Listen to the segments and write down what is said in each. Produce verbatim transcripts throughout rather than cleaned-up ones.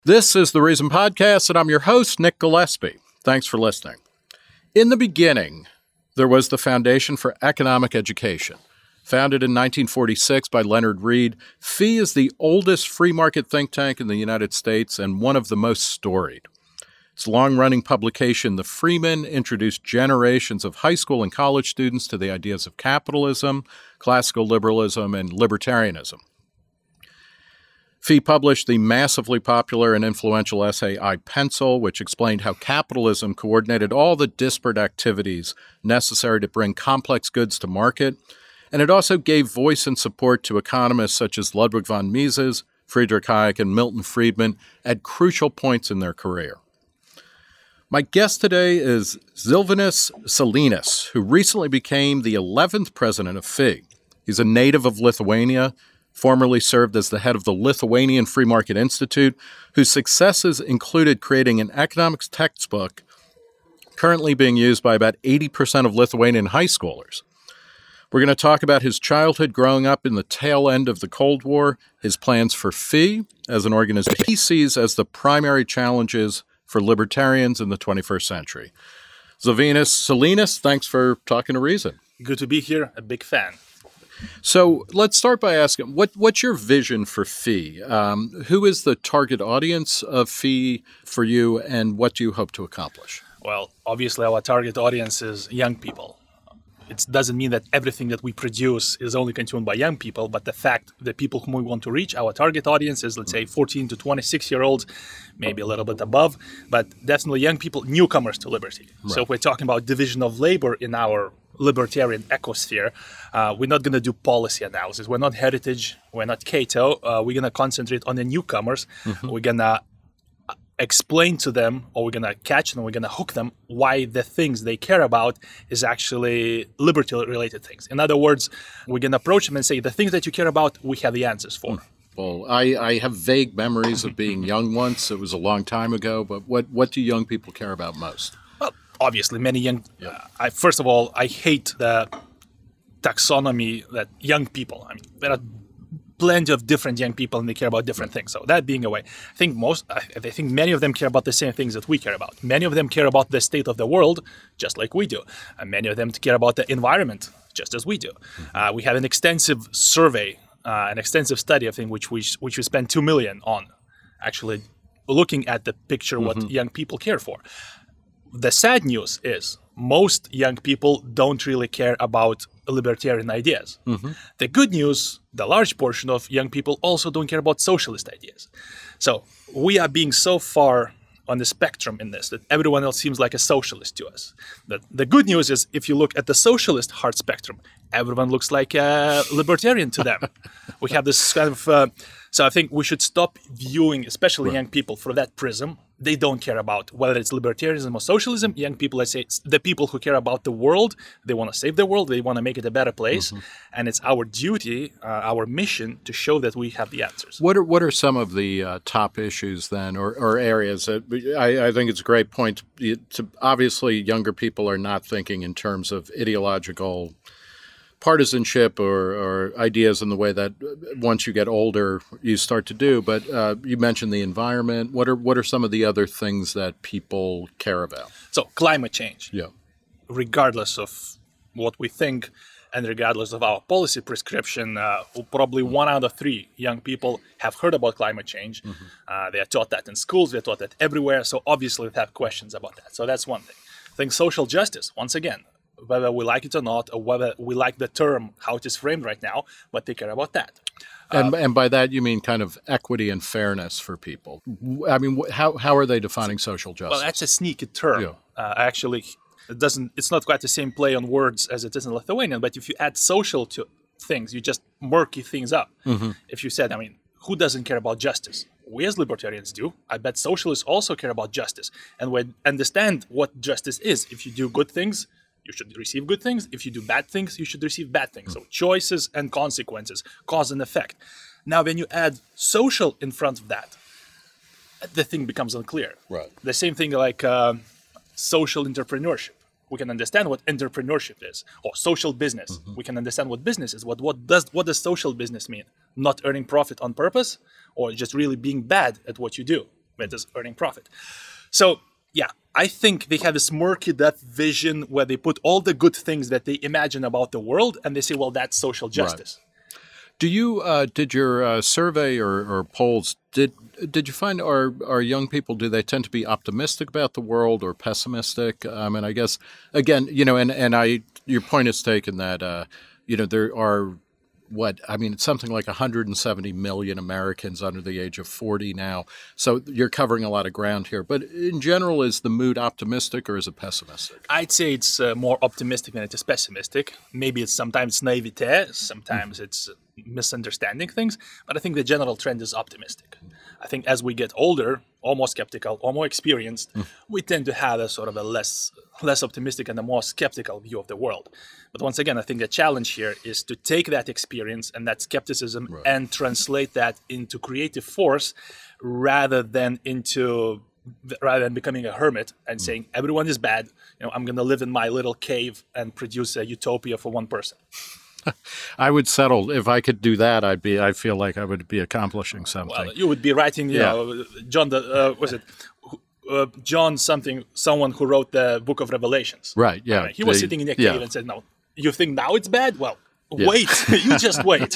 This is the Reason Podcast, and I'm your host, Nick Gillespie. Thanks for listening. In the beginning, there was the Foundation for Economic Education. Founded in nineteen forty-six by Leonard Read, F E E is the oldest free market think tank in the United States and one of the most storied. Its long-running publication, The Freeman, introduced generations of high school and college students to the ideas of capitalism, classical liberalism, and libertarianism. F E E published the massively popular and influential essay I, Pencil, which explained how capitalism coordinated all the disparate activities necessary to bring complex goods to market, and it also gave voice and support to economists such as Ludwig von Mises, Friedrich Hayek, and Milton Friedman at crucial points in their career. My guest today is Zilvinas Salinas, who recently became the eleventh president of F E E. He's a native of Lithuania, formerly served as the head of the Lithuanian Free Market Institute, whose successes included creating an economics textbook currently being used by about eighty percent of Lithuanian high schoolers. We're going to talk about his childhood growing up in the tail end of the Cold War, his plans for F E E as an organization he sees as the primary challenges for libertarians in the twenty-first century. Zilvinas Salinas, thanks for talking to Reason. Good to be here, a big fan. So let's start by asking, what, what's your vision for F E E? Um, who is the target audience of F E E for you, and what do you hope to accomplish? Well, obviously our target audience is young people. It doesn't mean that everything that we produce is only consumed by young people, but the fact that people whom we want to reach, our target audience is, let's say, fourteen to twenty-six-year-olds, maybe a little bit above, but definitely young people, newcomers to liberty. Right. So if we're talking about division of labor in our libertarian ecosphere, uh, we're not going to do policy analysis. We're not Heritage. We're not Cato. Uh, we're going to concentrate on the newcomers. Mm-hmm. We're going to explain to them, or we're going to catch them, we're going to hook them, why the things they care about is actually liberty-related things. In other words, we're going to approach them and say, the things that you care about, we have the answers for. Well, I, I have vague memories of being young once. It was a long time ago, but what, what do young people care about most? Well, obviously, many young... Uh, I, first of all, I hate the taxonomy that young people... I mean, there are plenty of different young people and they care about different things. So that being a way, I think most, I think many of them care about the same things that we care about. Many of them care about the state of the world, just like we do. And many of them care about the environment, just as we do. Mm-hmm. Uh, we have an extensive survey, uh, an extensive study, I think, which we which we spent two million on, actually looking at the picture mm-hmm. what young people care for. The sad news is most young people don't really care about libertarian ideas. Mm-hmm. The good news, the large portion of young people also don't care about socialist ideas. So we are being so far on the spectrum in this that everyone else seems like a socialist to us. The, the good news is if you look at the socialist heart spectrum, everyone looks like a libertarian to them. We have this kind of... Uh, so I think we should stop viewing, especially right. young people, through that prism. They don't care about whether it's libertarianism or socialism. Young people, let's say, the people who care about the world, they want to save the world, they want to make it a better place. Mm-hmm. And it's our duty, uh, our mission to show that we have the answers. What are what are some of the uh, top issues then, or, or areas that I, I think it's a great point. To, to, obviously, younger people are not thinking in terms of ideological partisanship or, or ideas in the way that once you get older you start to do. But uh, you mentioned the environment. What are what are some of the other things that people care about? So climate change. Yeah. Regardless of what we think and regardless of our policy prescription, uh, probably one out of three young people have heard about climate change. Mm-hmm. Uh, they are taught that in schools. They're taught that everywhere. So obviously they have questions about that. So that's one thing. I think social justice, once again, whether we like it or not, or whether we like the term, how it is framed right now, but they care about that. And, uh, and by that, you mean kind of equity and fairness for people. I mean, how how are they defining social justice? Well, that's a sneaky term. Yeah. Uh, actually, it doesn't. It's not quite the same play on words as it is in Lithuanian, but if you add social to things, you just murky things up. Mm-hmm. If you said, I mean, who doesn't care about justice? We as libertarians do. I bet socialists also care about justice. And we understand what justice is. If you do good things, you should receive good things. If you do bad things, you should receive bad things. So choices and consequences, cause and effect. Now, when you add social in front of that, the thing becomes unclear. Right. The same thing like uh, social entrepreneurship. We can understand what entrepreneurship is, or social business. Mm-hmm. We can understand what business is. What what does what does social business mean? Not earning profit on purpose, or just really being bad at what you do. that is earning profit. So, yeah, I think they have this murky depth vision where they put all the good things that they imagine about the world and they say, well, that's social justice. Right. Do you uh, did your uh, survey or, or polls did did you find our our young people, do they tend to be optimistic about the world or pessimistic? I mean, I guess again, you know, and, and I your point is taken that uh, you know there are what I mean it's something like one hundred seventy million Americans under the age of forty now. So you're covering a lot of ground here. But in general, is the mood optimistic or is it pessimistic? I'd say it's uh, more optimistic than it is pessimistic. Maybe it's sometimes naivete, sometimes mm-hmm. it's misunderstanding things, but I think the general trend is optimistic. I think as we get older, or more skeptical, or more experienced, mm. we tend to have a sort of a less less optimistic and a more skeptical view of the world. But once again, I think the challenge here is to take that experience and that skepticism right. and translate that into creative force rather than into rather than becoming a hermit and mm. saying everyone is bad. You know, I'm going to live in my little cave and produce a utopia for one person. I would settle if I could do that. I'd be. I feel like I would be accomplishing something. Well, you would be writing. You yeah. know, John. The uh, was it uh, John something? Someone who wrote the Book of Revelations. Right. Yeah. Right. He was they, sitting in a cave yeah. and said, "No, you think now it's bad? Well, yeah. wait. You just wait."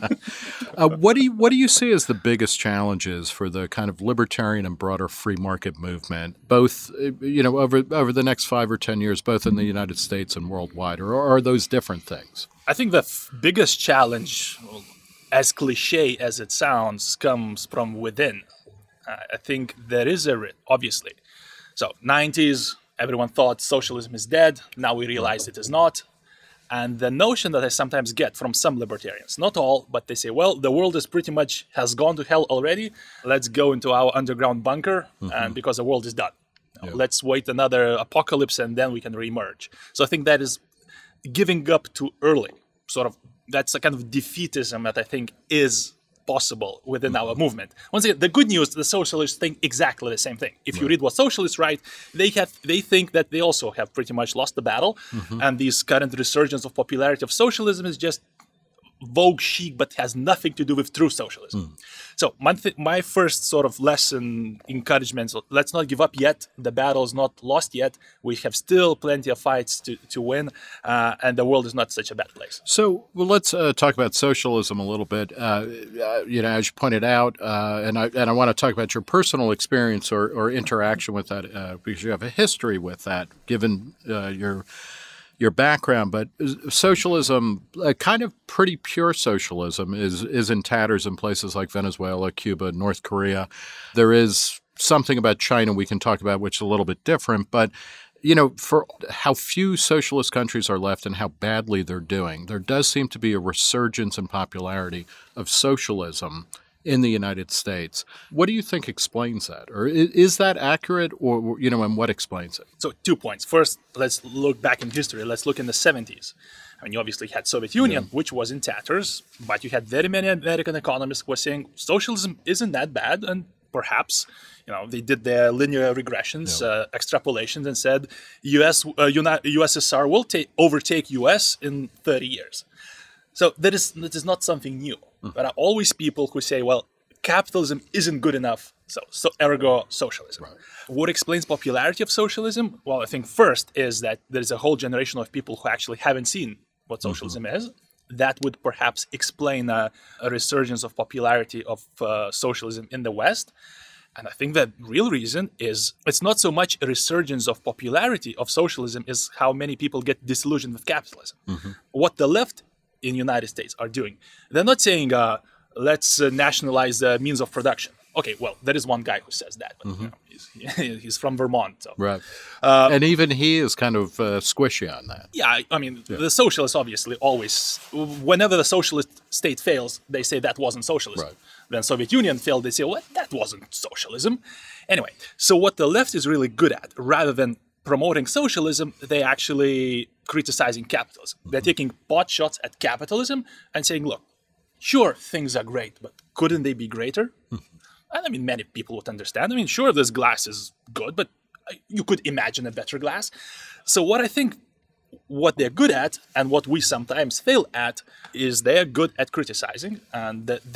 uh, what do you What do you see as the biggest challenges for the kind of libertarian and broader free market movement, both you know over over the next five or ten years, both in the United States and worldwide, or are those different things? I think the f- biggest challenge, as cliche as it sounds, comes from within. Uh, I think there is a, obviously. So nineties, everyone thought socialism is dead. Now we realize it is not. And the notion that I sometimes get from some libertarians, not all, but they say, well, the world is pretty much has gone to hell already. Let's go into our underground bunker mm-hmm. and because the world is done. Yeah. Let's wait another apocalypse and then we can reemerge. So I think that is giving up too early, sort of, that's a kind of defeatism that I think is possible within mm-hmm. our movement. Once again, the good news, the socialists think exactly the same thing. If right. you read what socialists write, they have they think that they also have pretty much lost the battle, mm-hmm. and this current resurgence of popularity of socialism is just vogue chic, but has nothing to do with true socialism. Mm. So my, th- my first sort of lesson, encouragement, so let's not give up yet. The battle is not lost yet. We have still plenty of fights to, to win, uh, and the world is not such a bad place. So well, let's uh, talk about socialism a little bit. Uh, uh, you know, as you pointed out, uh, and I and I want to talk about your personal experience or, or interaction with that, uh, because you have a history with that, given uh, your your background, but socialism, a kind of pretty pure socialism, is is in tatters in places like Venezuela, Cuba, North Korea. There is something about China we can talk about, which is a little bit different. But, you know, for how few socialist countries are left and how badly they're doing, there does seem to be a resurgence in popularity of socialism in the United States. What do you think explains that? Or is that accurate, or, you know, and what explains it? So two points. First, let's look back in history. Let's look in the seventies. I mean, you obviously had Soviet Union, yeah. which was in tatters, but you had very many American economists who were saying socialism isn't that bad, and perhaps, you know, they did their linear regressions, yeah. uh, extrapolations, and said U S, uh, Uni- U S S R will ta- overtake U S in thirty years. So that is that is not something new. Mm. There are always people who say, well, capitalism isn't good enough, so, so ergo socialism. Right. What explains popularity of socialism? Well, I think first is that there's a whole generation of people who actually haven't seen what socialism mm-hmm. is. That would perhaps explain a, a resurgence of popularity of uh, socialism in the West. And I think the real reason is it's not so much a resurgence of popularity of socialism as how many people get disillusioned with capitalism. Mm-hmm. What the left in the United States are doing, they're not saying, uh, let's uh, nationalize the means of production. Okay, well, there is one guy who says that, but mm-hmm. you know, he's, he's from Vermont. So. Right. Uh, and even he is kind of uh, squishy on that. Yeah, I, I mean, yeah. the socialists obviously always, whenever the socialist state fails, they say that wasn't socialism. Right. When Soviet Union failed, they say, well, that wasn't socialism. Anyway, so what the left is really good at, rather than promoting socialism, they're actually criticizing capitalism. Mm-hmm. They're taking pot shots at capitalism and saying, look, sure, things are great, but couldn't they be greater? Mm-hmm. And I mean, many people would understand. I mean, sure, this glass is good, but you could imagine a better glass. So what I think, what they're good at, and what we sometimes fail at, is they're good at criticizing. And the, the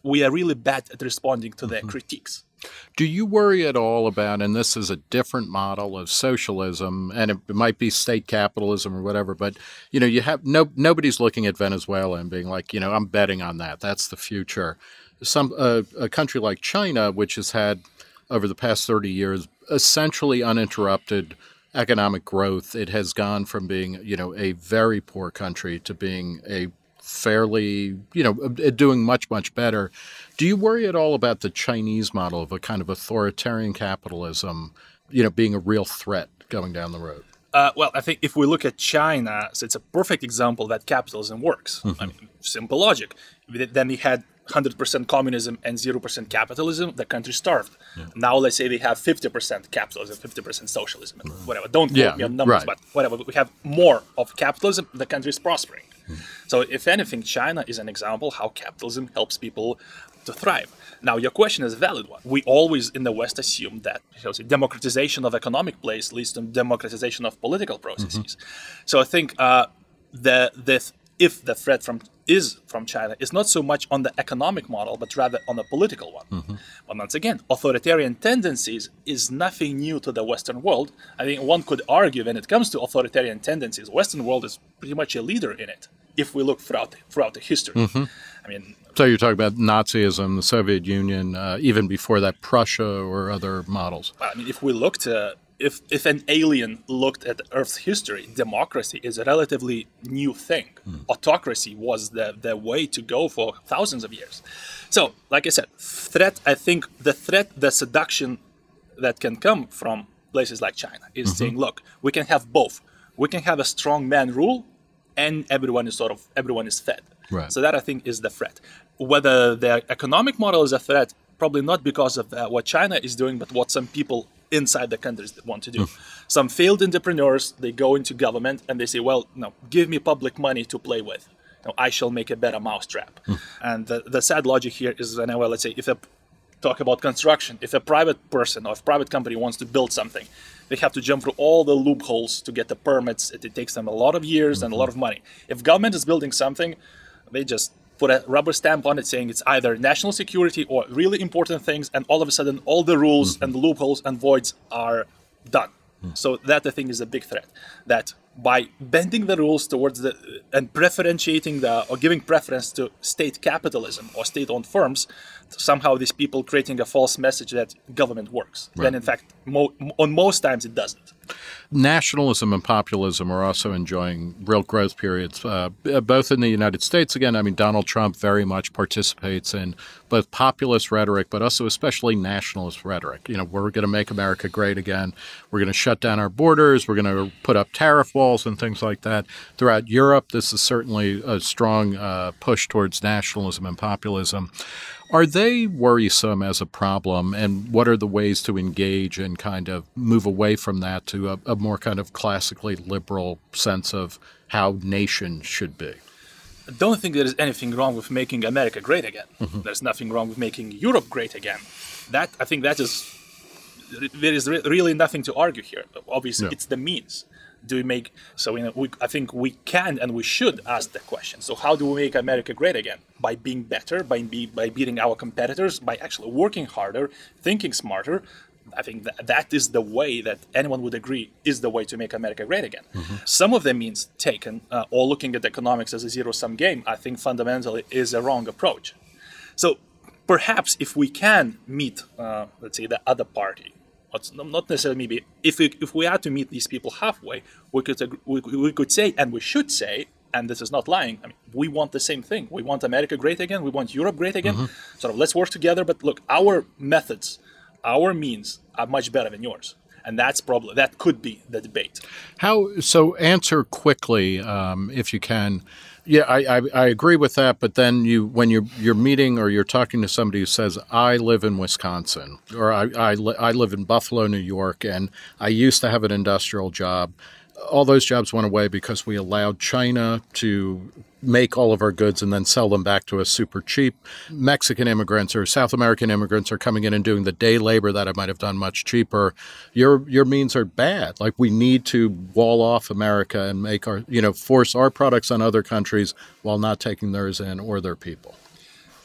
we are really bad at responding to their Mm-hmm. critiques. Do you worry at all about, and this is a different model of socialism, and it might be state capitalism or whatever, but you know, you have no nobody's looking at Venezuela and being like, you know, I'm betting on that. That's the future. Some uh, a country like China, which has had over the past thirty years essentially uninterrupted economic growth, it has gone from being, you know, a very poor country to being a fairly, you know, doing much, much better. Do you worry at all about the Chinese model of a kind of authoritarian capitalism, you know, being a real threat going down the road? Uh, well, I think if we look at China, so it's a perfect example that capitalism works. Mm-hmm. I mean, simple logic. Then they had one hundred percent communism and zero percent capitalism, the country starved. Yeah. Now let's say they have fifty percent capitalism, fifty percent socialism, and whatever. Don't quote yeah, me on numbers, right. But whatever. We have more of capitalism, the country is prospering. Mm-hmm. So if anything, China is an example how capitalism helps people to thrive. Now, your question is a valid one. We always in the West assume that you know, democratization of economic place leads to democratization of political processes. Mm-hmm. So I think uh, the the if the threat from is from China is not so much on the economic model, but rather on the political one. Mm-hmm. But once again, authoritarian tendencies is nothing new to the Western world. I think one could argue when it comes to authoritarian tendencies, Western world is pretty much a leader in it. If we look throughout throughout the history, mm-hmm. I mean. So you're talking about Nazism, the Soviet Union, uh, even before that, Prussia or other models. Well, I mean, if we looked, uh, if if an alien looked at Earth's history, democracy is a relatively new thing. Mm. Autocracy was the the way to go for thousands of years. So, like I said, threat. I think the threat, the seduction that can come from places like China is mm-hmm. saying, look, we can have both. We can have a strong man rule, and everyone is sort of everyone is fed. Right. So that I think is the threat. Whether the economic model is a threat, probably not because of uh, what China is doing, but what some people inside the countries want to do. Mm. Some failed entrepreneurs, they go into government and they say, well, no, give me public money to play with. No, I shall make a better mousetrap. Mm. And the, the sad logic here is, well, let's say, if a talk about construction, if a private person or if a private company wants to build something, they have to jump through all the loopholes to get the permits. It, it takes them a lot of years mm-hmm. and a lot of money. If government is building something, they just put a rubber stamp on it saying it's either national security or really important things, and all of a sudden all the rules mm-hmm. and the loopholes and voids are done. Mm-hmm. So that I think is a big threat. That by bending the rules towards the and preferentiating the or giving preference to state capitalism or state-owned firms, somehow these people creating a false message that government works. Right. Then in fact, mo- on most times it doesn't. Nationalism and populism are also enjoying real growth periods, uh, both in the United States. Again, I mean, Donald Trump very much participates in both populist rhetoric, but also especially nationalist rhetoric. You know, we're going to make America great again. We're going to shut down our borders. We're going to put up tariff walls and things like that. Throughout Europe, this is certainly a strong uh, push towards nationalism and populism. Are they worrisome as a problem, and what are the ways to engage and kind of move away from that to a, a more kind of classically liberal sense of how nations should be? I don't think there is anything wrong with making America great again. Mm-hmm. There's nothing wrong with making Europe great again. That I think that is there is re- really nothing to argue here. Obviously, yeah. It's the means. Do we make so? You know, we, I think we can and we should ask the question. So, how do we make America great again? By being better, by be, by beating our competitors, by actually working harder, thinking smarter. I think that that is the way that anyone would agree is the way to make America great again. Mm-hmm. Some of the means taken, uh, or looking at economics as a zero-sum game, I think fundamentally is a wrong approach. So, perhaps if we can meet, uh, let's say, the other party. Not necessarily maybe. If we if we had to meet these people halfway, we could we, we could say, and we should say, and this is not lying. I mean, we want the same thing. We want America great again. We want Europe great again. Mm-hmm. Sort of let's work together. But look, our methods, our means are much better than yours, and that's probably that could be the debate. How so? Answer quickly, um, if you can. Yeah, I, I I agree with that. But then you, when you're you're meeting or you're talking to somebody who says, "I live in Wisconsin," or "I I, li- I live in Buffalo, New York, and I used to have an industrial job," all those jobs went away because we allowed China to make all of our goods and then sell them back to us super cheap. Mexican immigrants or South American immigrants are coming in and doing the day labor that I might have done much cheaper. Your your means are bad. Like, we need to wall off America and make our, you know, force our products on other countries while not taking theirs in or their people.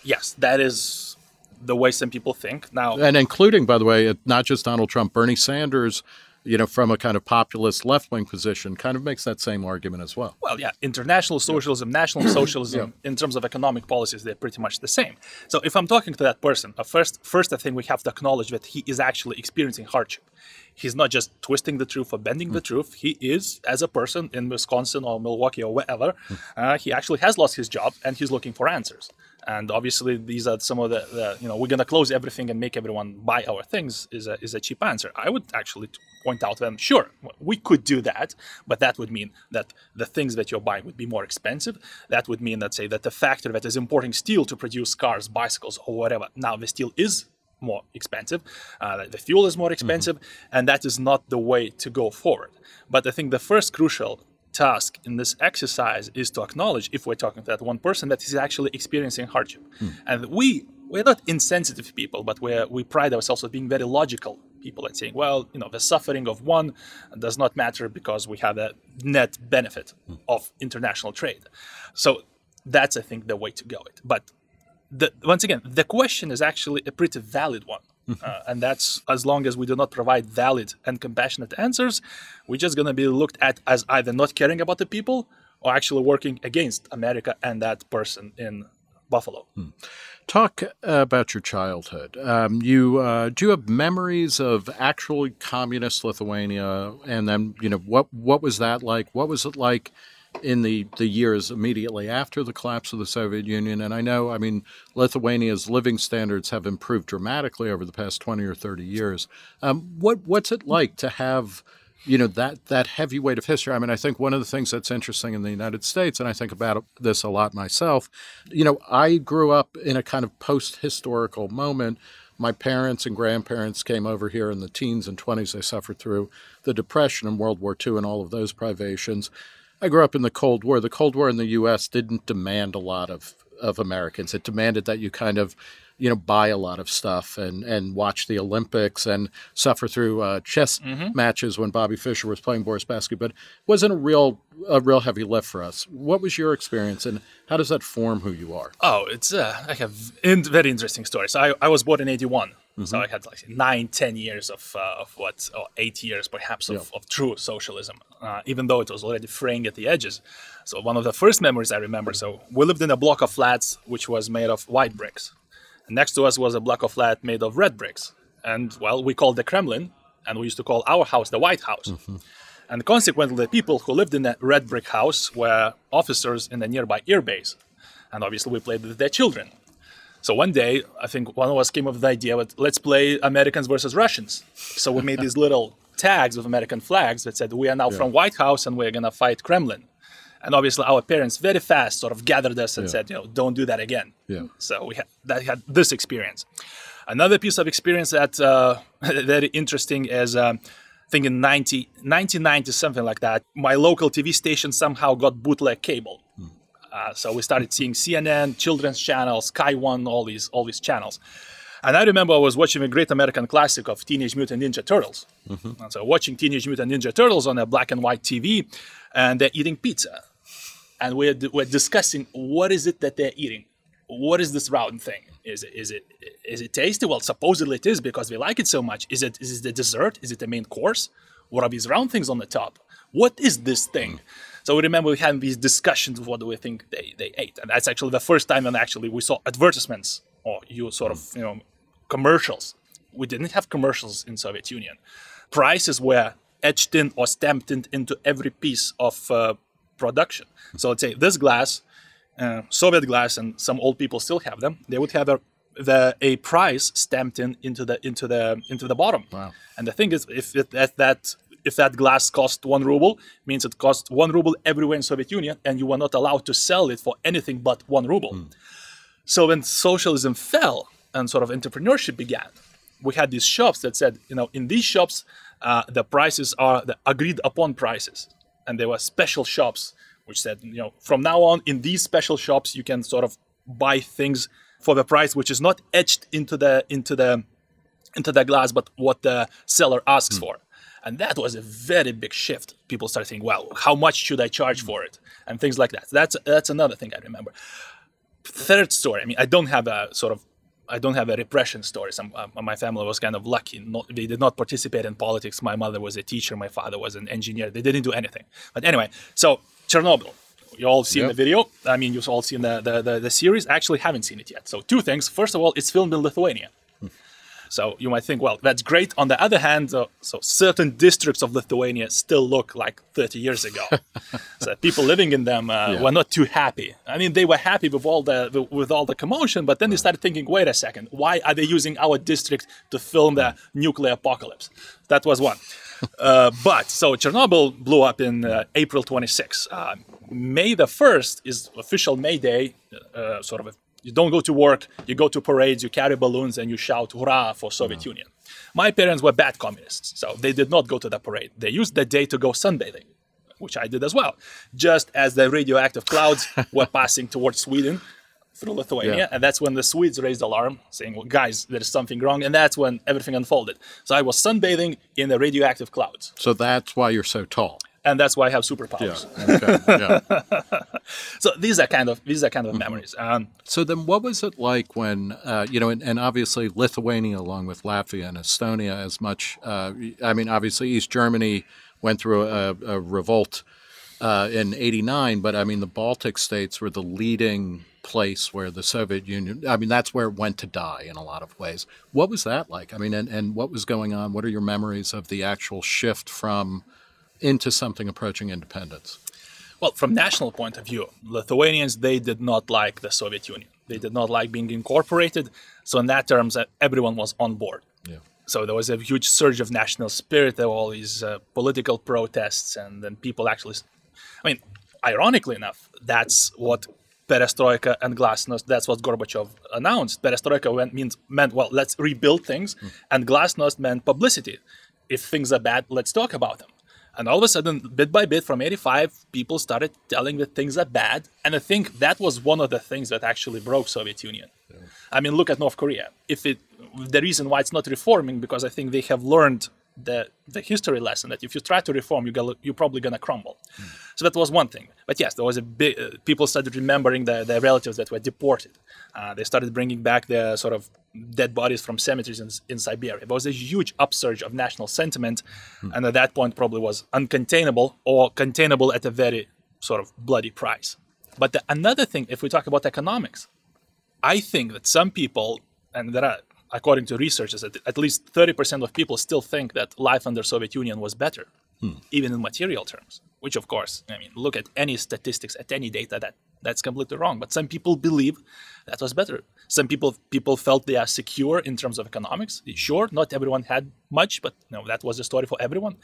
Yes, that is the way some people think. Now, And including, by the way, not just Donald Trump, Bernie Sanders, you know, from a kind of populist left-wing position, kind of makes that same argument as well. well, yeah, international socialism, national socialism, in terms of economic policies, they're pretty much the same. So if I'm talking to that person, uh, first, first I think we have to acknowledge that he is actually experiencing hardship. He's not just twisting the truth or bending the truth. He is, as a person in Wisconsin or Milwaukee or wherever, uh, he actually has lost his job and he's looking for answers. And obviously, these are some of the, the you know, we're going to close everything and make everyone buy our things is a, is a cheap answer. I would actually point out then, sure, we could do that, but that would mean that the things that you're buying would be more expensive. That would mean that, say, that the factory that is importing steel to produce cars, bicycles, or whatever, now the steel is more expensive, uh, the fuel is more expensive, mm-hmm. and that is not the way to go forward. But I think the first crucial task in this exercise is to acknowledge, if we're talking to that one person, that he's actually experiencing hardship. Hmm. And we, we're not insensitive people, but we we pride ourselves on being very logical people and saying, well, you know, the suffering of one does not matter because we have a net benefit hmm. of international trade. So that's, I think, the way to go. It. But the, once again, the question is actually a pretty valid one. Uh, and that's as long as we do not provide valid and compassionate answers, we're just going to be looked at as either not caring about the people or actually working against America and that person in Buffalo. Hmm. Talk uh, about your childhood. Um, you uh, do you have memories of actually communist Lithuania? And then, you know, what what was that like? What was it like in the, the years immediately after the collapse of the Soviet Union? And I know, I mean, Lithuania's living standards have improved dramatically over the past twenty or thirty years. Um, what what's it like to have, you know, that that heavy weight of history? I mean, I think one of the things that's interesting in the United States, and I think about this a lot myself, you know, I grew up in a kind of post-historical moment. My parents and grandparents came over here in the teens and twenties. They suffered through the Depression and World War Two and all of those privations. I grew up in the Cold War. The Cold War in the U S didn't demand a lot of, of Americans. It demanded that you kind of, you know, buy a lot of stuff and, and watch the Olympics and suffer through uh, chess mm-hmm. matches when Bobby Fischer was playing Boris Spassky. But it wasn't a real a real heavy lift for us. What was your experience, and how does that form who you are? Oh, it's uh, I have in, very interesting stories. So I, I was born in eighty-one. Mm-hmm. So I had like nine, ten years of uh, of what, or eight years perhaps of, yeah. of true socialism, uh, even though it was already fraying at the edges. So one of the first memories I remember, so we lived in a block of flats which was made of white bricks. And next to us was a block of flat made of red bricks. And, well, we called the Kremlin, and we used to call our house the White House. Mm-hmm. And consequently, the people who lived in that red brick house were officers in the nearby air base. And obviously we played with their children. So one day, I think one of us came up with the idea that let's play Americans versus Russians. So we made these little tags with American flags that said, we are now yeah. from White House and we're going to fight Kremlin. And obviously our parents very fast sort of gathered us and yeah. said, you know, don't do that again. Yeah. So we had, that had this experience. Another piece of experience that uh, very interesting is, um, I think in nineteen ninety, something like that, my local T V station somehow got bootleg cable. Hmm. Uh, so we started seeing C N N, Children's Channel, Sky One, all these all these channels. And I remember I was watching a great American classic of Teenage Mutant Ninja Turtles. Mm-hmm. And so watching Teenage Mutant Ninja Turtles on a black and white T V, and they're eating pizza. And we're, we're discussing what is it that they're eating? What is this round thing? Is it is it is it tasty? Well, supposedly it is because we like it so much. Is it is it the dessert? Is it the main course? What are these round things on the top? What is this thing? So we remember we had these discussions of what do we think they, they ate. And that's actually the first time when actually we saw advertisements or you sort of, you know, commercials. We didn't have commercials in Soviet Union. Prices were etched in or stamped in, into every piece of uh, production. So let's say this glass, uh, Soviet glass, and some old people still have them. They would have a the a price stamped in into the into the into the bottom. Wow. And the thing is, if it, that that if that glass cost one ruble, means it cost one ruble everywhere in Soviet Union, and you were not allowed to sell it for anything but one ruble. Mm. So when socialism fell and sort of entrepreneurship began, we had these shops that said, you know, in these shops, uh, the prices are the agreed upon prices, and there were special shops which said, you know, from now on, in these special shops, you can sort of buy things for the price which is not etched into the into the into the glass, but what the seller asks mm. for. And that was a very big shift. People started thinking, well, how much should I charge mm. for it? And things like that. That's that's another thing I remember. third story. I mean, I don't have a sort of, I don't have a repression story. Some, uh, my family was kind of lucky. Not, they did not participate in politics. My mother was a teacher. My father was an engineer. They didn't do anything. But anyway, so Chernobyl. You all seen Yep. the video. I mean, you've all seen the, the, the, the series. I actually haven't seen it yet. So two things. First of all, it's filmed in Lithuania. So you might think, well, that's great. On the other hand, uh, so certain districts of Lithuania still look like thirty years ago. So people living in them uh, Yeah. were not too happy. I mean, they were happy with all the with all the commotion, but then they started thinking, wait a second, why are they using our district to film the nuclear apocalypse? That was one. uh, but so Chernobyl blew up in uh, April twenty-sixth. Uh, May the first is official May Day, uh, sort of a You don't go to work, you go to parades, you carry balloons, and you shout hurrah for Soviet yeah. Union. My parents were bad communists, so they did not go to the parade. They used the day to go sunbathing, which I did as well. Just as the radioactive clouds were passing towards Sweden through Lithuania, yeah. and that's when the Swedes raised alarm, saying, well, guys, there is something wrong, and that's when everything unfolded. So I was sunbathing in the radioactive clouds. So that's why you're so tall. And that's why I have superpowers. Yeah. Okay. Yeah. So these are kind of these are kind of mm-hmm. memories. Um, so then, what was it like when uh, you know, and, and obviously Lithuania, along with Latvia and Estonia, as much. Uh, I mean, obviously East Germany went through a, a revolt uh, in eighty-nine, but I mean, the Baltic states were the leading place where the Soviet Union. I mean, that's where it went to die in a lot of ways. What was that like? I mean, and, and what was going on? What are your memories of the actual shift from into something approaching independence? Well, from national point of view, Lithuanians, they did not like the Soviet Union. They did not like being incorporated. So in that terms, everyone was on board. Yeah. So there was a huge surge of national spirit. There were all these uh, political protests, and then people actually, I mean, ironically enough, that's what Perestroika and Glasnost, that's what Gorbachev announced. Perestroika went, means, meant, well, let's rebuild things. Mm. And Glasnost meant publicity. If things are bad, let's talk about them. And all of a sudden, bit by bit, from eighty-five, people started telling that things are bad. And I think that was one of the things that actually broke Soviet Union. Yeah. I mean, look at North Korea. If it, the reason why it's not reforming, because I think they have learned the the history lesson that if you try to reform, you go, you're probably going to crumble. Mm. So that was one thing. But yes, there was a big, uh, people started remembering the, the relatives that were deported. Uh, they started bringing back the sort of dead bodies from cemeteries in, in Siberia. There was a huge upsurge of national sentiment, mm. and at that point probably was uncontainable or containable at a very sort of bloody price. But the, another thing, if we talk about economics, I think that some people, and there are, according to researchers, at, at least thirty percent of people still think that life under Soviet Union was better, hmm. even in material terms, which of course, I mean, look at any statistics, at any data, that that's completely wrong. But some people believe that was better. Some people people felt they are secure in terms of economics. Sure, not everyone had much, but no, that was the story for everyone.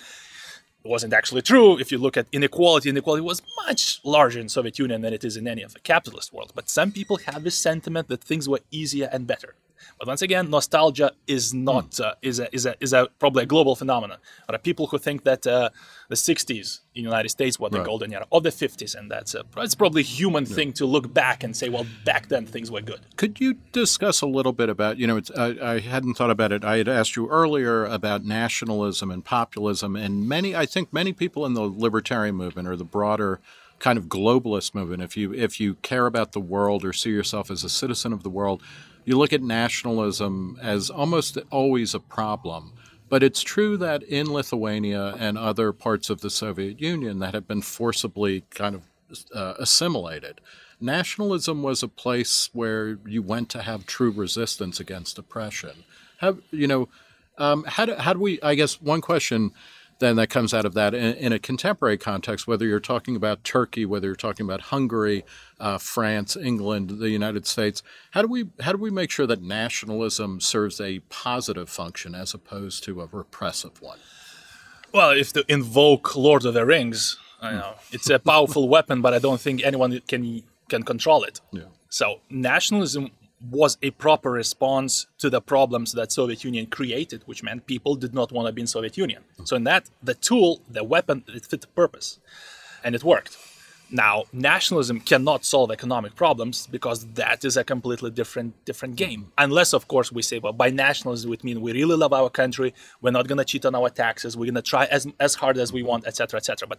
It wasn't actually true. If you look at inequality, inequality was much larger in Soviet Union than it is in any of the capitalist world. But some people have this sentiment that things were easier and better. But once again, nostalgia is not uh, is a is a is a probably a global phenomenon. There are people who think that uh, the sixties in the United States were the right. golden era, or the fifties, and that's a it's probably a human yeah. thing to look back and say, well, back then things were good. Could you discuss a little bit about you know it's, I, I hadn't thought about it. I had asked you earlier about nationalism and populism, and many I think many people in the libertarian movement or the broader kind of globalist movement, if you if you care about the world or see yourself as a citizen of the world, you look at nationalism as almost always a problem. But it's true that in Lithuania and other parts of the Soviet Union that have been forcibly kind of uh, assimilated, nationalism was a place where you went to have true resistance against oppression. How, you know, um, how, do, how do we, I guess one question then that comes out of that in, in a contemporary context, whether you're talking about Turkey, whether you're talking about Hungary, uh, France, England, the United States, how do we how do we make sure that nationalism serves a positive function as opposed to a repressive one? Well, if to invoke Lord of the Rings, I know it's a powerful weapon, but I don't think anyone can can control it. Yeah. So nationalism was a proper response to the problems that Soviet Union created, which meant people did not want to be in Soviet Union. So in that, the tool, the weapon, it fit the purpose, and it worked. Now, nationalism cannot solve economic problems because that is a completely different different game. Unless, of course, we say, well, by nationalism, we mean we really love our country, we're not going to cheat on our taxes, we're going to try as as hard as we want, et cetera, et cetera. But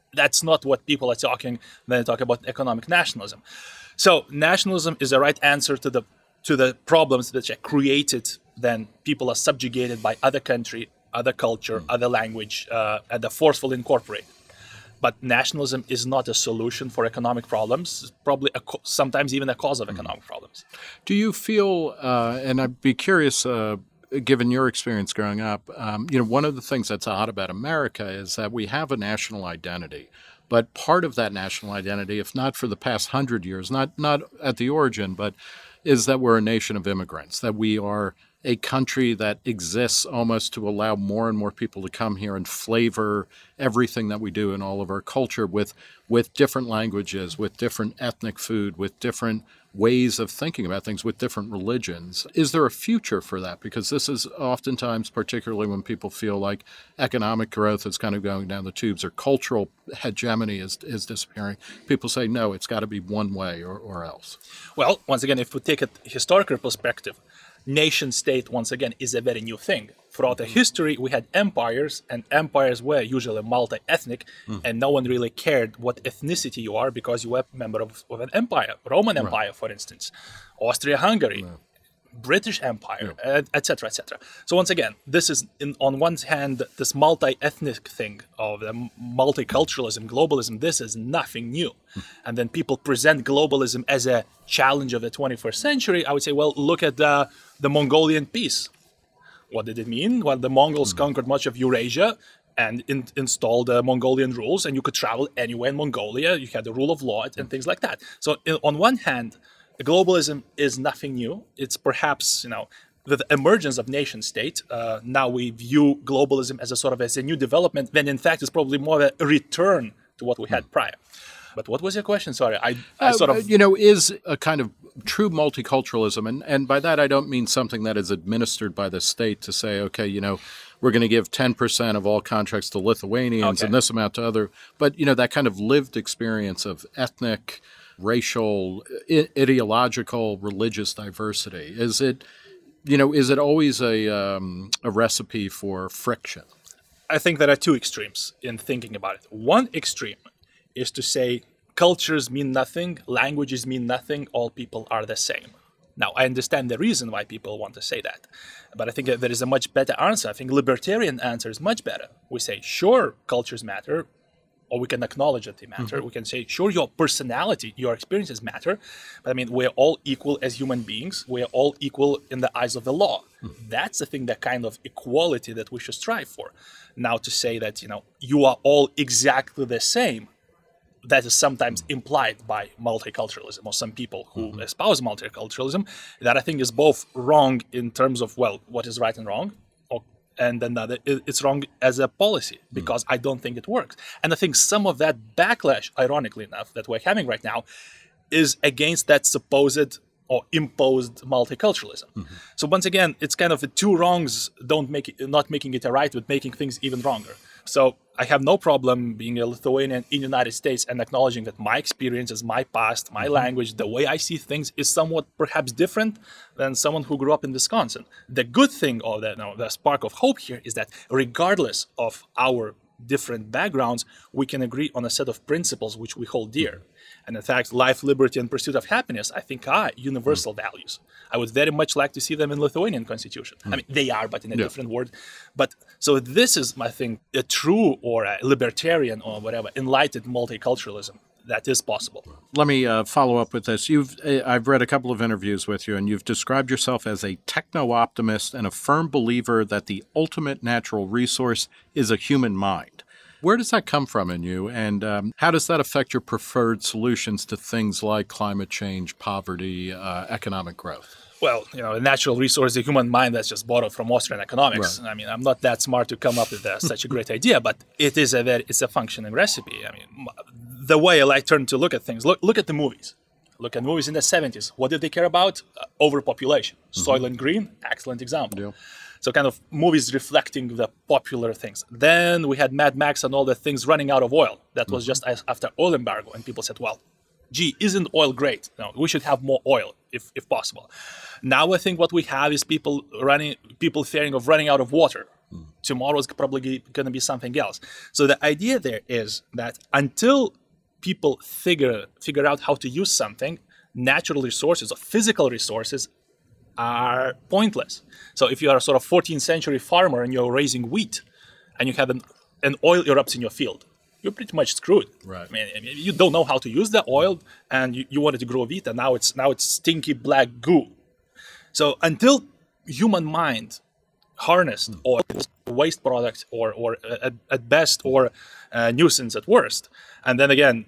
that's not what people are talking when they talk about economic nationalism. So nationalism is the right answer to the to the problems that are created. Then people are subjugated by other country, other culture, mm. other language, uh, and they're forcefully incorporated. But nationalism is not a solution for economic problems. It's probably a co- sometimes even a cause of mm. economic problems. Do you feel, uh, and I'd be curious, uh, given your experience growing up, um, you know, one of the things that's odd about America is that we have a national identity. But part of that national identity, if not for the past hundred years, not not at the origin, but is that we're a nation of immigrants, that we are a country that exists almost to allow more and more people to come here and flavor everything that we do in all of our culture with with different languages, with different ethnic food, with different ways of thinking about things, with different religions. Is there a future for that? Because this is oftentimes, particularly when people feel like economic growth is kind of going down the tubes or cultural hegemony is, is disappearing, people say, no, it's got to be one way or, or else. Well, once again, if we take a historical perspective, nation state, once again, is a very new thing. Throughout the history, we had empires, and empires were usually multi-ethnic, mm. and no one really cared what ethnicity you are because you were a member of, of an empire. Roman right. Empire, for instance, Austria-Hungary, yeah. British Empire, yeah. et cetera, et cetera. So once again, this is, in, on one hand, this multi-ethnic thing of the multiculturalism, globalism, this is nothing new. Mm. And then people present globalism as a challenge of the twenty-first century. I would say, well, look at the, the Mongolian peace. What did it mean? Well, the Mongols mm. conquered much of Eurasia and in, installed uh, Mongolian rules, and you could travel anywhere in Mongolia. You had the rule of law and mm. things like that. So in, on one hand, globalism is nothing new. It's perhaps, you know, the emergence of nation state. Uh, now we view globalism as a sort of as a new development, when in fact it's probably more of a return to what we had mm. prior. But what was your question? Sorry, I, I uh, sort of... You know, is a kind of true multiculturalism, and, and by that I don't mean something that is administered by the state to say, okay, you know, we're going to give ten percent of all contracts to Lithuanians okay. and this amount to other, but, you know, that kind of lived experience of ethnic, racial, I- ideological, religious diversity. Is it, you know, is it always a um, a recipe for friction? I think there are two extremes in thinking about it. One extreme is to say cultures mean nothing, languages mean nothing, all people are the same. Now, I understand the reason why people want to say that, but I think that there is a much better answer. I think libertarian answer is much better. We say, sure, cultures matter, or we can acknowledge that they matter. Mm-hmm. We can say, sure, your personality, your experiences matter, but I mean, we're all equal as human beings. We're all equal in the eyes of the law. Mm-hmm. That's the thing, that kind of equality that we should strive for. Now, to say that, you know, you are all exactly the same, that is sometimes implied by multiculturalism, or some people who mm-hmm. espouse multiculturalism, that I think is both wrong in terms of, well, what is right and wrong, or, and then that it's wrong as a policy, because mm-hmm. I don't think it works. And I think some of that backlash, ironically enough, that we're having right now is against that supposed or imposed multiculturalism. Mm-hmm. So once again, it's kind of the two wrongs don't make it, not making it a right, but making things even wronger. So I have no problem being a Lithuanian in the United States and acknowledging that my experiences, my past, my mm-hmm. language, the way I see things is somewhat perhaps different than someone who grew up in Wisconsin. The good thing, or the, no, the spark of hope here, is that regardless of our different backgrounds, we can agree on a set of principles which we hold dear. And in fact, life, liberty, and pursuit of happiness, I think, are universal mm. values. I would very much like to see them in Lithuanian constitution. Mm. I mean, they are, but in a yeah. different word. But so this is, I think, a true or a libertarian or whatever, enlightened multiculturalism that is possible. Let me uh, follow up with this. You've uh, I've read a couple of interviews with you, and you've described yourself as a techno-optimist and a firm believer that the ultimate natural resource is a human mind. Where does that come from in you, and um, how does that affect your preferred solutions to things like climate change, poverty, uh, economic growth? Well, you know, a natural resource, the human mind, that's just borrowed from Austrian economics. Right. I mean, I'm not that smart to come up with uh, such a great idea, but it is a very, it's a functioning recipe. I mean, the way I like turn to look at things, look, look at the movies. Look at movies in the seventies. What did they care about? Uh, overpopulation. Mm-hmm. Soylent Green, excellent example. Yeah. So kind of movies reflecting the popular things. Then we had Mad Max and all the things running out of oil. That was mm-hmm. just as, after oil embargo. And people said, well, gee, isn't oil great? No, we should have more oil if, if possible. Now I think what we have is people running, people fearing of running out of water. Mm. Tomorrow is probably going to be something else. So the idea there is that until people figure figure out how to use something, natural resources or physical resources are pointless. So if you are a sort of fourteenth century farmer and you're raising wheat and you have an, an oil erupts in your field, you're pretty much screwed. Right. I mean, I mean, you don't know how to use the oil, and you, you wanted to grow wheat, and now it's now it's stinky black goo. So until human mind harnessed oil, waste product, or or at, at best, or a nuisance at worst, and then again,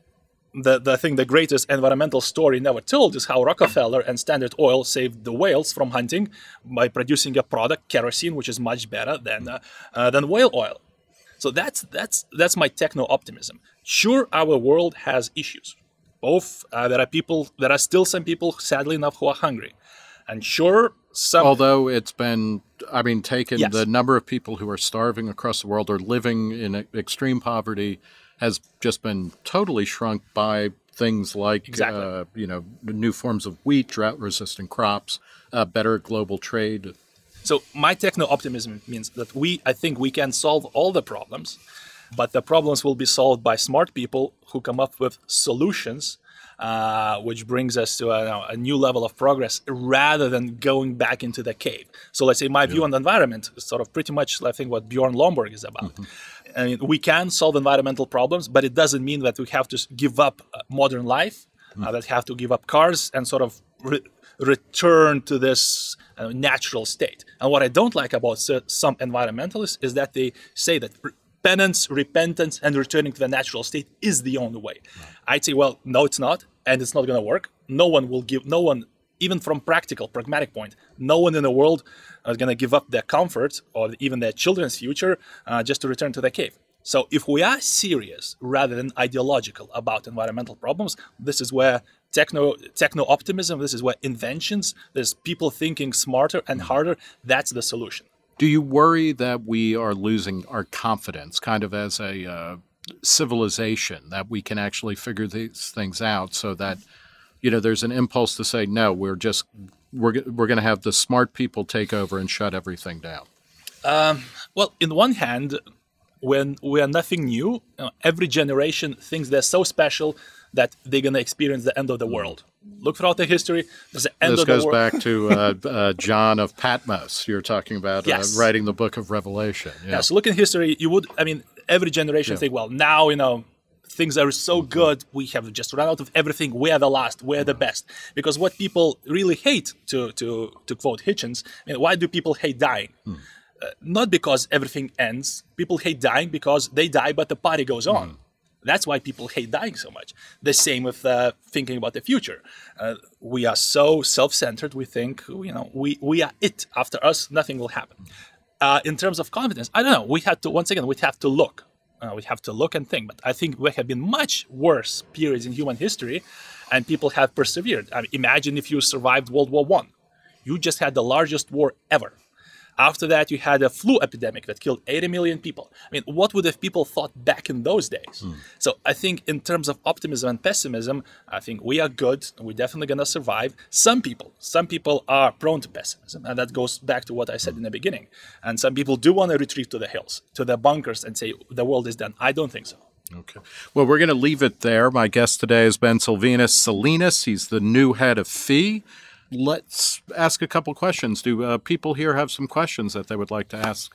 the the thing, the greatest environmental story never told is how Rockefeller and Standard Oil saved the whales from hunting by producing a product, kerosene, which is much better than uh, uh, than whale oil. So that's that's that's my techno optimism. Sure, our world has issues. Both uh, there are people, there are still some people, sadly enough, who are hungry, and sure, some. Although it's been, I mean, taken Yes. the number of people who are starving across the world or living in extreme poverty has just been totally shrunk by things like, Exactly. uh, you know, new forms of wheat, drought-resistant crops, uh, better global trade. So my techno optimism means that we, I think, we can solve all the problems, but the problems will be solved by smart people who come up with solutions, uh, which brings us to a, a new level of progress rather than going back into the cave. So let's say my view on the environment is sort of pretty much, I think, what Bjorn Lomborg is about. Mm-hmm. I mean, we can solve environmental problems, but it doesn't mean that we have to give up modern life, mm-hmm. uh, that have to give up cars and sort of re- return to this uh, natural state. And what I don't like about some environmentalists is that they say that penance, repentance, and returning to the natural state is the only way. Right. I'd say, well, no, it's not, and it's not going to work. No one will give, no one, even from practical, pragmatic point, no one in the world is going to give up their comfort or even their children's future uh, just to return to the cave. So if we are serious rather than ideological about environmental problems, this is where techno techno optimism, this is where inventions, there's people thinking smarter and harder, that's the solution. Do you worry that we are losing our confidence kind of as a uh, civilization, that we can actually figure these things out so that, you know, there's an impulse to say, no, we're just, we're, we're going to have the smart people take over and shut everything down? Um, well, in one hand, when we are nothing new, you know, every generation thinks they're so special that they're going to experience the end of the world. Look throughout the history, there's the end this of the world. This world. goes back to uh, uh, John of Patmos. You're talking about Yes. uh, writing the book of Revelation. Yeah. yeah, so look in history, you would, I mean, every generation Yeah. think, well, now, you know, things are so good, we have just run out of everything, we're the last, we're the best. Because what people really hate, to to, to quote Hitchens, I mean, why do people hate dying? Hmm. Uh, not because everything ends. People hate dying because they die, but the party goes on. Mm. That's why people hate dying so much. The same with uh, thinking about the future. Uh, we are so self-centered. We think, you know, we, we are it. After us, nothing will happen. Uh, in terms of confidence, I don't know. We have to, once again, we have to look. Uh, we have to look and think. But I think there have been much worse periods in human history, and people have persevered. I mean, imagine if you survived World War One. You just had the largest war ever. After that, you had a flu epidemic that killed eighty million people. I mean, what would have people thought back in those days? Mm. So I think in terms of optimism and pessimism, I think we are good. We're definitely going to survive. Some people, some people are prone to pessimism. And that goes back to what I said in the beginning. And some people do want to retreat to the hills, to their bunkers and say, the world is done. I don't think so. Okay. Well, we're going to leave it there. My guest today is Ben Silvinus Salinas. He's the new head of F I E. Let's ask a couple questions. Do uh, people here have some questions that they would like to ask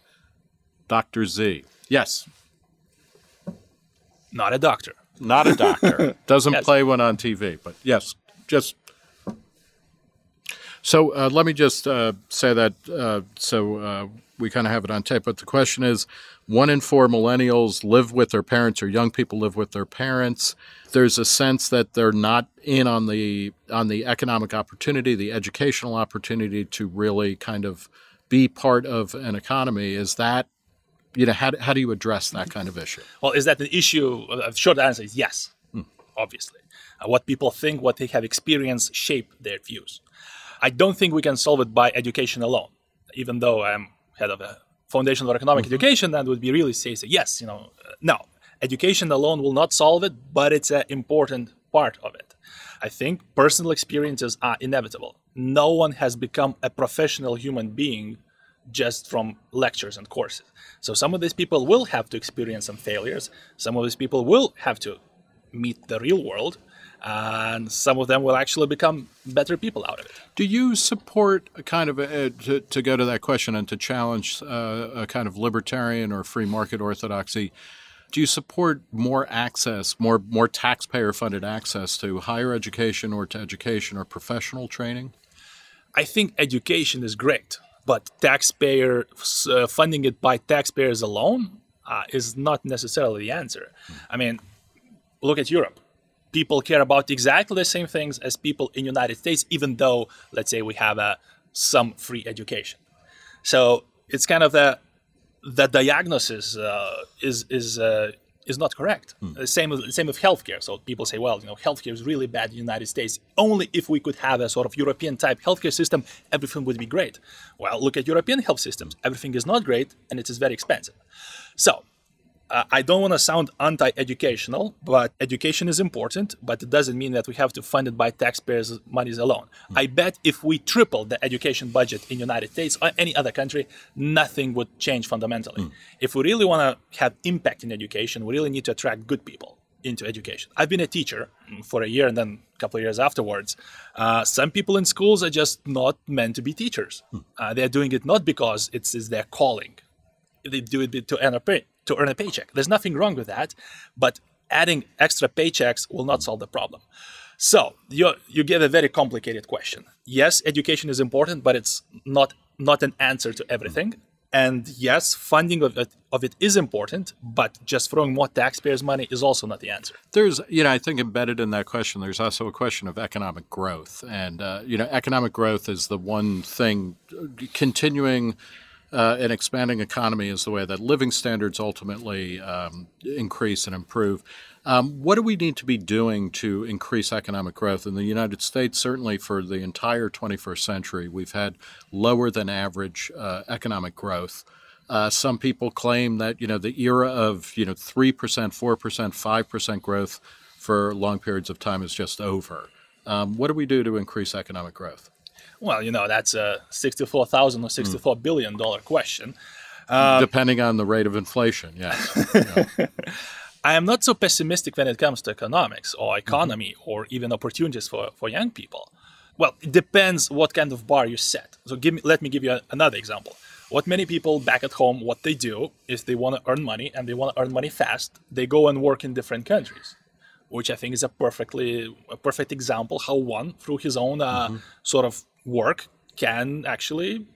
Doctor Z? Yes. Not a doctor. Not a doctor. Doesn't Yes. play one on T V, but yes, just. So uh, let me just uh, say that uh, so uh, we kind of have it on tape. But the question is, one in four millennials live with their parents, or young people live with their parents. There's a sense that they're not in on the on the economic opportunity, the educational opportunity to really kind of be part of an economy. Is that, you know, how, how do you address that kind of issue? Well, is that an issue? A short answer is yes, hmm. obviously. Uh, what people think, what they have experienced shape their views. I don't think we can solve it by education alone, even though I'm head of a Foundation for Economic mm-hmm. Education, that would be really say, say yes, you know, uh, no. Education alone will not solve it, but it's an important part of it. I think personal experiences are inevitable. No one has become a professional human being just from lectures and courses. So some of these people will have to experience some failures. Some of these people will have to meet the real world. And some of them will actually become better people out of it. Do you support a kind of, a, to, to go to that question and to challenge uh, a kind of libertarian or free market orthodoxy, do you support more access, more more taxpayer-funded access to higher education or to education or professional training? I think education is great, but taxpayer uh, funding it by taxpayers alone uh, is not necessarily the answer. Mm. I mean, look at Europe. People care about exactly the same things as people in the United States, even though, let's say, we have uh, some free education. So it's kind of the the diagnosis uh, is is uh, is not correct. Hmm. Same with, same with healthcare. So people say, well, you know, healthcare is really bad in the United States. Only if we could have a sort of European type healthcare system, everything would be great. Well, look at European health systems. Everything is not great, and it is very expensive. So. Uh, I don't want to sound anti-educational, but education is important, but it doesn't mean that we have to fund it by taxpayers' monies alone. Mm. I bet if we tripled the education budget in the United States or any other country, nothing would change fundamentally. Mm. If we really want to have impact in education, we really need to attract good people into education. I've been a teacher for a year and then a couple of years afterwards. Uh, some people in schools are just not meant to be teachers. Mm. Uh, they're doing it not because it's, it's their calling. They do it to earn a pay. to earn a paycheck. There's nothing wrong with that, but adding extra paychecks will not solve the problem. So you you give a very complicated question. Yes, education is important, but it's not not an answer to everything. And yes, funding of it, of it is important, but just throwing more taxpayers' money is also not the answer. There's, you know, I think embedded in that question, there's also a question of economic growth. And, uh, you know, economic growth is the one thing continuing Uh, an expanding economy is the way that living standards ultimately um, increase and improve. Um, what do we need to be doing to increase economic growth? In the United States, certainly for the entire twenty-first century, we've had lower than average uh, economic growth. Uh, some people claim that, you know, the era of, you know, three percent, four percent, five percent growth for long periods of time is just over. Um, what do we do to increase economic growth? Well, you know, that's a sixty-four thousand or sixty-four mm. billion dollar question. Um, Depending on the rate of inflation, yes. Yeah. I am not so pessimistic when it comes to economics or economy mm-hmm. or even opportunities for, for young people. Well, it depends what kind of bar you set. So give me, let me give you a, another example. What many people back at home, what they do is they want to earn money and they want to earn money fast. They go and work in different countries, which I think is a perfectly a perfect example how one, through his own uh, mm-hmm. sort of work, can actually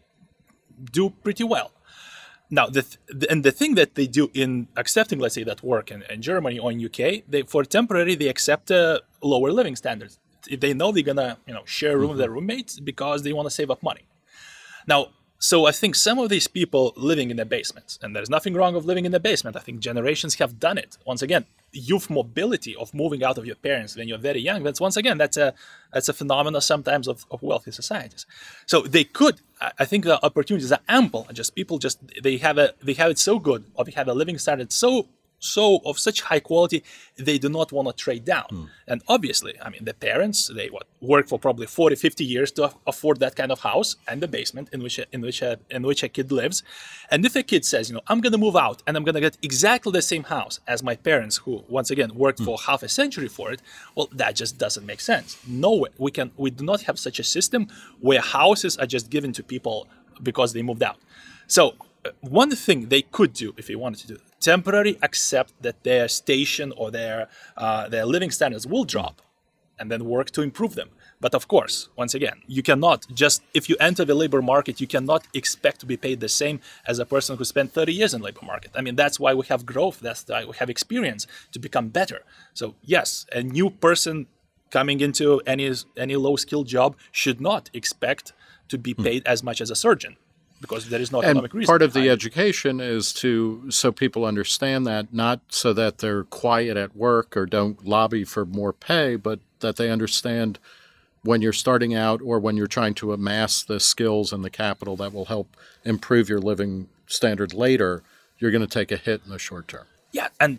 do pretty well. Now, the th- and the thing that they do in accepting, let's say, that work in, in Germany or in U K, they for temporary they accept uh, lower living standards. They know they're gonna, you know, share a room mm-hmm. with their roommates because they want to save up money. Now, so I think some of these people living in the basements, and there's nothing wrong with living in the basement. I think generations have done it. Once again, youth mobility of moving out of your parents when you're very young, that's once again, that's a that's a phenomenon sometimes of, of wealthy societies. So they could, I think the opportunities are ample. Just people just, they have a they have it so good, or they have a living standard so so of such high quality, they do not want to trade down. Mm. And obviously, I mean, the parents, they what work for probably forty, fifty years to afford that kind of house and the basement in which a, in which a, in which a kid lives. And if a kid says, you know, I'm going to move out and I'm going to get exactly the same house as my parents, who once again worked mm. for half a century for it, well, that just doesn't make sense. No way. We can we do not have such a system where houses are just given to people because they moved out. So uh, one thing they could do if they wanted to do, temporarily accept that their station or their uh, their living standards will drop, and then work to improve them. But of course, once again, you cannot just, if you enter the labor market, you cannot expect to be paid the same as a person who spent thirty years in labor market. I mean, that's why we have growth. That's why we have experience to become better. So yes, a new person coming into any any low-skilled job should not expect to be paid as much as a surgeon, because there is no economic reason. And part of the education is to, so people understand that, not so that they're quiet at work or don't lobby for more pay, but that they understand when you're starting out or when you're trying to amass the skills and the capital that will help improve your living standard later, you're going to take a hit in the short term. Yeah, and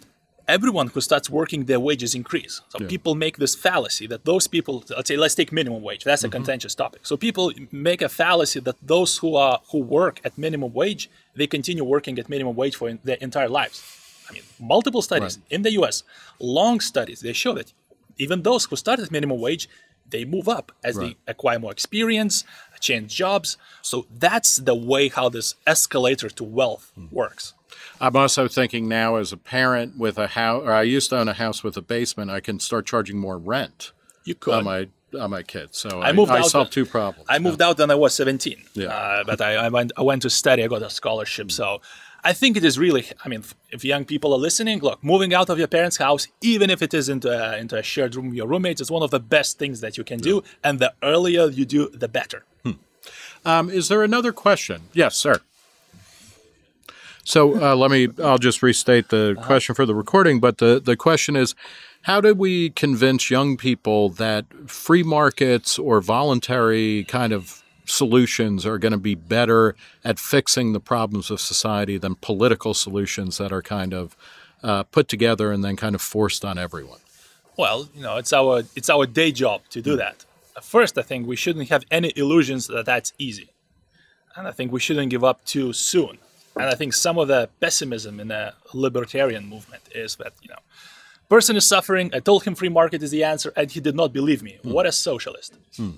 everyone who starts working, their wages increase. So Yeah. people make this fallacy that those people, let's say, let's take minimum wage. That's a Mm-hmm. contentious topic. So people make a fallacy that those who are who work at minimum wage, they continue working at minimum wage for in, their entire lives. I mean, multiple studies Right. in the U S, long studies, they show that even those who start at minimum wage, they move up as Right. they acquire more experience, change jobs. So that's the way how this escalator to wealth Mm. works. I'm also thinking now as a parent with a house, or I used to own a house with a basement, I can start charging more rent You could. on my on my kids. So I, I moved I out solved the- two problems. I moved out when I was seventeen. Yeah. Uh, but I, I went I went to study. I got a scholarship. So I think it is really. I mean, if young people are listening, look, moving out of your parents' house, even if it is into a, into a shared room with your roommates, is one of the best things that you can do. And the earlier you do, the better. Um, is there another question? Yes, sir. So uh, let me, I'll just restate the question for the recording, but the, the question is, how do we convince young people that free markets or voluntary kind of solutions are going to be better at fixing the problems of society than political solutions that are kind of uh, put together and then kind of forced on everyone? Well, you know, it's our it's our day job to do that. First, I think we shouldn't have any illusions that that's easy, and I think we shouldn't give up too soon. And I think some of the pessimism in the libertarian movement is that, you know, person is suffering. I told him free market is the answer, and he did not believe me. What a socialist!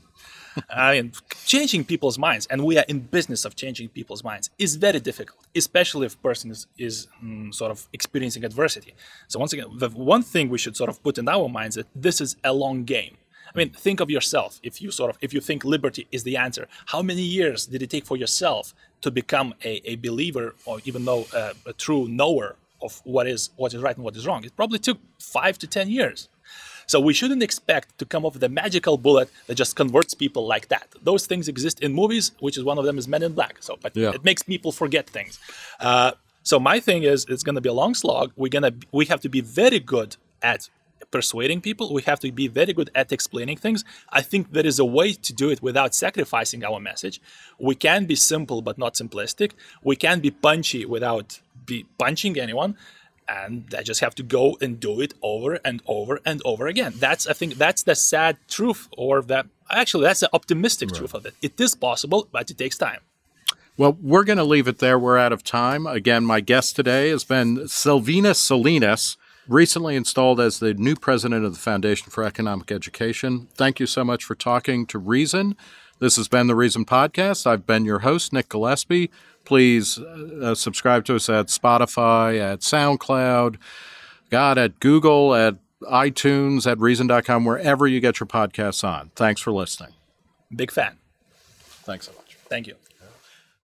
I mean, changing people's minds, and we are in business of changing people's minds, is very difficult, especially if person is, is mm, sort of experiencing adversity. So once again, the one thing we should sort of put in our minds that this is a long game. I mean, think of yourself. If you sort of, if you think liberty is the answer, how many years did it take for yourself to become a, a believer, or even though uh, a true knower of what is what is right and what is wrong? It probably took five to ten years. So we shouldn't expect to come up with a magical bullet that just converts people like that. Those things exist in movies, which is one of them is Men in Black. So, but Yeah. it makes people forget things. Uh, so my thing is, it's going to be a long slog. We're gonna we have to be very good at persuading people. We have to be very good at explaining things. I think there is a way to do it without sacrificing our message. We can be simple but not simplistic. We can be punchy without be punching anyone. And I just have to go and do it over and over and over again. That's, I think, that's the sad truth, or that actually that's the optimistic Right. truth of it. It is possible, but it takes time. Well, we're going to leave it there. We're out of time. Again, my guest today has been Silvinas Salinas, recently installed as the new president of the Foundation for Economic Education. Thank you so much for talking to Reason. This has been the Reason Podcast. I've been your host, Nick Gillespie. Please uh, subscribe to us at Spotify, at SoundCloud, God, at Google, at iTunes, at Reason dot com, wherever you get your podcasts on. Thanks for listening. Big fan. Thanks so much. Thank you.